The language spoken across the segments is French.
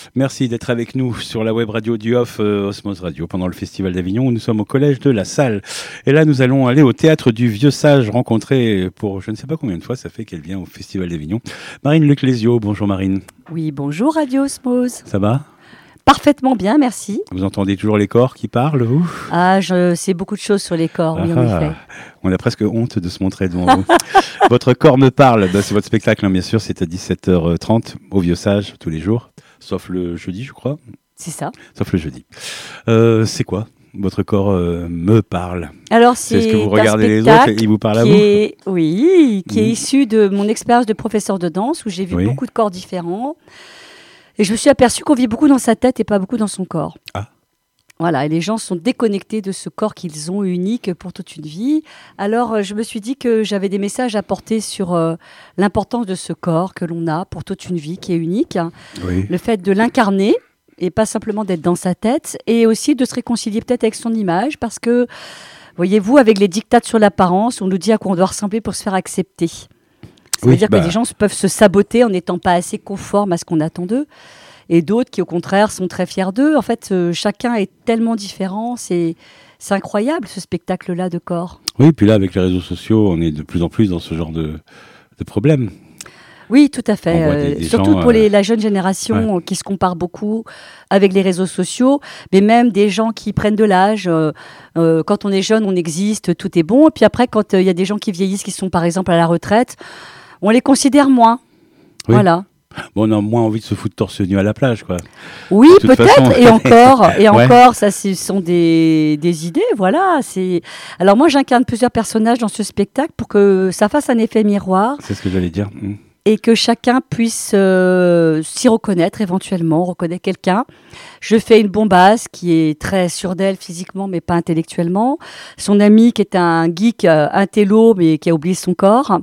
Merci d'être avec nous sur la web radio du Off Osmose Radio pendant le Festival d'Avignon où nous sommes au collège de la Salle. Et là, nous allons aller au théâtre du Vieux Sage rencontrer pour je ne sais pas combien de fois ça fait qu'elle vient au Festival d'Avignon. Marine Leclésio, bonjour Marine. Oui, bonjour Radio Osmose. Ça va ? Parfaitement bien, merci. Vous entendez toujours les corps qui parlent, vous ? Ah, je sais beaucoup de choses sur les corps, oui, en effet. On a presque honte de se montrer devant vous. Votre corps me parle, c'est votre spectacle, hein, bien sûr, c'est à 17h30 au Vieux Sage, tous les jours, sauf le jeudi, je crois. C'est ça. Sauf le jeudi. C'est quoi ? Votre corps me parle. Alors, c'est ce que vous regardez les autres et ils vous parlent à vous ? Oui, qui est issu de mon expérience de professeur de danse, où j'ai vu beaucoup de corps différents. Et je me suis aperçue qu'on vit beaucoup dans sa tête et pas beaucoup dans son corps. Ah. Voilà, et les gens sont déconnectés de ce corps qu'ils ont unique pour toute une vie. Alors, je me suis dit que j'avais des messages à porter sur l'importance de ce corps que l'on a pour toute une vie qui est unique. Oui. Le fait de l'incarner et pas simplement d'être dans sa tête, et aussi de se réconcilier peut-être avec son image, parce que, voyez-vous, avec les dictats sur l'apparence, on nous dit à quoi on doit ressembler pour se faire accepter. Ça veut dire que des gens peuvent se saboter en n'étant pas assez conformes à ce qu'on attend d'eux. Et d'autres qui, au contraire, sont très fiers d'eux. En fait, chacun est tellement différent. C'est incroyable, ce spectacle-là de corps. Oui, puis là, avec les réseaux sociaux, on est de plus en plus dans ce genre de problème. Oui, tout à fait. Surtout gens, pour la jeune génération qui se compare beaucoup avec les réseaux sociaux, mais même des gens qui prennent de l'âge. Quand on est jeune, on existe, tout est bon. Et puis après, quand il y a des gens qui vieillissent, qui sont par exemple à la retraite, on les considère moins. Oui. Voilà. Bon, on a moins envie de se foutre torse nu à la plage, quoi. Oui, peut-être, et encore, ça, ce sont des idées, voilà. Alors moi, j'incarne plusieurs personnages dans ce spectacle pour que ça fasse un effet miroir. C'est ce que j'allais dire. Et que chacun puisse s'y reconnaître éventuellement, reconnaître quelqu'un. Je fais une bombasse qui est très sûre d'elle physiquement, mais pas intellectuellement. Son ami qui est un geek intello, mais qui a oublié son corps.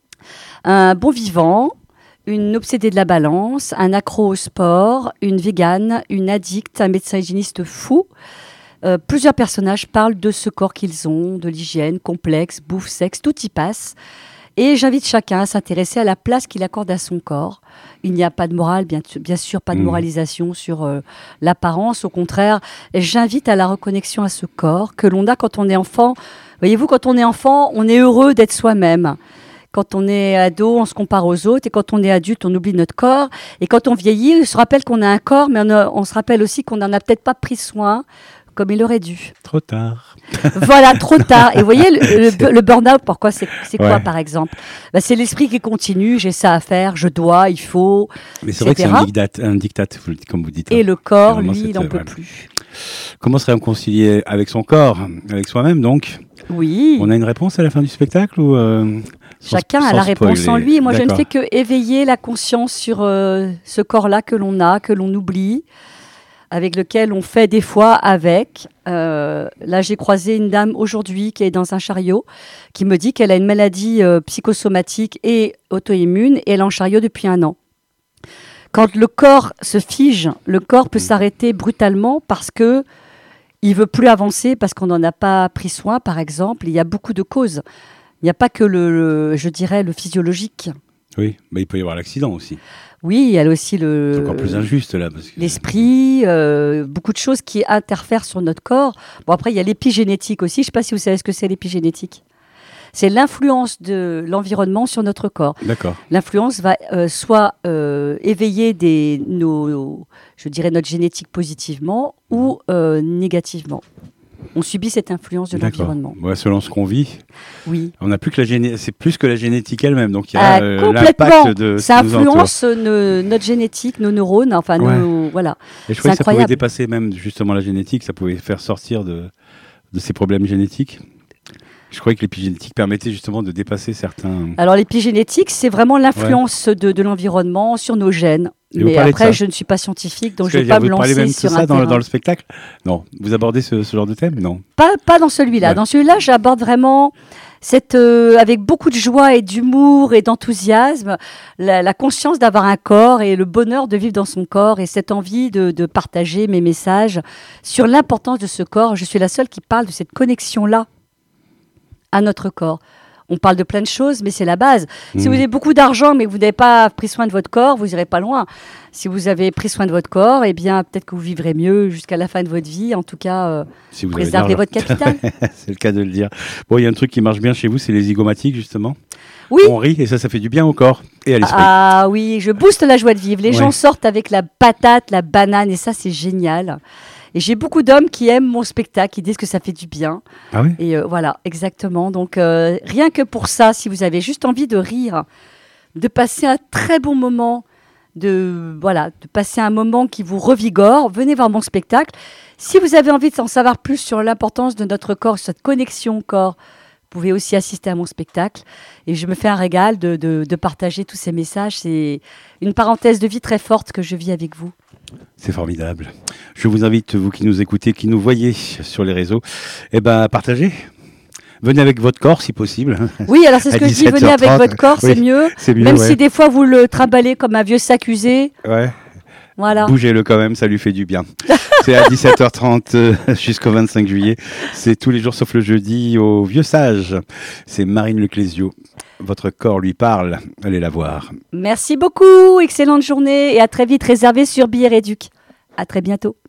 Un bon vivant, une obsédée de la balance, un accro au sport, une végane, une addicte, un médecin hygiéniste fou. Plusieurs personnages parlent de ce corps qu'ils ont, de l'hygiène, complexe, bouffe, sexe, tout y passe. Et j'invite chacun à s'intéresser à la place qu'il accorde à son corps. Il n'y a pas de morale, bien sûr, pas de moralisation sur l'apparence. Au contraire, j'invite à la reconnexion à ce corps que l'on a quand on est enfant. Voyez-vous, quand on est enfant, on est heureux d'être soi-même. Quand on est ado, on se compare aux autres. Et quand on est adulte, on oublie notre corps. Et quand on vieillit, on se rappelle qu'on a un corps, mais on se rappelle aussi qu'on n'en a peut-être pas pris soin comme il aurait dû. Trop tard. Voilà, trop tard. Et vous voyez, le burn-out, pourquoi c'est quoi, par exemple ? C'est l'esprit qui continue, j'ai ça à faire, je dois, il faut, mais c'est vrai que c'est un diktat, comme vous dites. Et le corps, lui, il n'en peut plus. Comment se réconcilier avec son corps, avec soi-même, donc ? Oui. On a une réponse à la fin du spectacle ou Chacun a la réponse en lui. Et moi, je ne fais que éveiller la conscience sur ce corps-là que l'on a, que l'on oublie, avec lequel on fait des fois avec. Là, j'ai croisé une dame aujourd'hui qui est dans un chariot, qui me dit qu'elle a une maladie psychosomatique et auto-immune, et elle est en chariot depuis 1 an. Quand le corps se fige, le corps peut s'arrêter brutalement parce que il veut plus avancer, parce qu'on n'en a pas pris soin, par exemple. Il y a beaucoup de causes. Il n'y a pas que le physiologique. Oui, mais il peut y avoir l'accident aussi. Oui, il y a aussi c'est encore plus injuste là. Parce que l'esprit, beaucoup de choses qui interfèrent sur notre corps. Bon, après, il y a l'épigénétique aussi. Je ne sais pas si vous savez ce que c'est l'épigénétique. C'est l'influence de l'environnement sur notre corps. D'accord. L'influence va soit éveiller notre génétique positivement ou négativement. On subit cette influence de l'environnement. Ouais, selon ce qu'on vit. Oui. On n'a plus que c'est plus que la génétique elle-même. Donc il y a l'impact de ça influence notre génétique, nos neurones. Enfin, voilà. Et je croyais que ça pouvait dépasser même justement la génétique. Ça pouvait faire sortir de ces problèmes génétiques. Je croyais que l'épigénétique permettait justement de dépasser certains... Alors l'épigénétique, c'est vraiment l'influence de l'environnement sur nos gènes. Et mais après, je ne suis pas scientifique, donc je ne vais pas me lancer même sur ça dans le spectacle ? Non. Vous abordez ce genre de thème ? Non. Pas dans celui-là. Ouais. Dans celui-là, j'aborde vraiment avec beaucoup de joie et d'humour et d'enthousiasme, la conscience d'avoir un corps et le bonheur de vivre dans son corps et cette envie de partager mes messages sur l'importance de ce corps. Je suis la seule qui parle de cette connexion-là à notre corps. On parle de plein de choses, mais c'est la base. Si vous avez beaucoup d'argent, mais que vous n'avez pas pris soin de votre corps, vous n'irez pas loin. Si vous avez pris soin de votre corps, eh bien, peut-être que vous vivrez mieux jusqu'à la fin de votre vie. En tout cas, Si vous avez préservez de votre capital. C'est le cas de le dire. Bon, il y a un truc qui marche bien chez vous, c'est les zygomatiques, justement. Oui. On rit et ça fait du bien au corps et à l'esprit. Ah oui, je booste la joie de vivre. Les Ouais. gens sortent avec la patate, la banane, et ça, c'est génial. Et j'ai beaucoup d'hommes qui aiment mon spectacle, qui disent que ça fait du bien. Ah oui. Et voilà, exactement. Donc, rien que pour ça, si vous avez juste envie de rire, de passer un très bon moment, de passer un moment qui vous revigore, venez voir mon spectacle. Si vous avez envie d'en savoir plus sur l'importance de notre corps, cette connexion au corps, vous pouvez aussi assister à mon spectacle. Et je me fais un régal de partager tous ces messages. C'est une parenthèse de vie très forte que je vis avec vous. C'est formidable. Je vous invite, vous qui nous écoutez, qui nous voyez sur les réseaux, à partager. Venez avec votre corps, si possible. Oui, alors c'est ce À que je dis, venez avec 17h30. votre corps, c'est Oui, mieux. c'est mieux, Même ouais. si des fois vous le trimballez comme un vieux sac usé. Ouais. Voilà. Bougez-le quand même, ça lui fait du bien. C'est à 17h30 jusqu'au 25 juillet. C'est tous les jours sauf le jeudi au Vieux Sage. C'est Marine Leclésio. Votre corps lui parle. Allez la voir. Merci beaucoup, excellente journée et à très vite, réservé sur Billet Réduc. À très bientôt.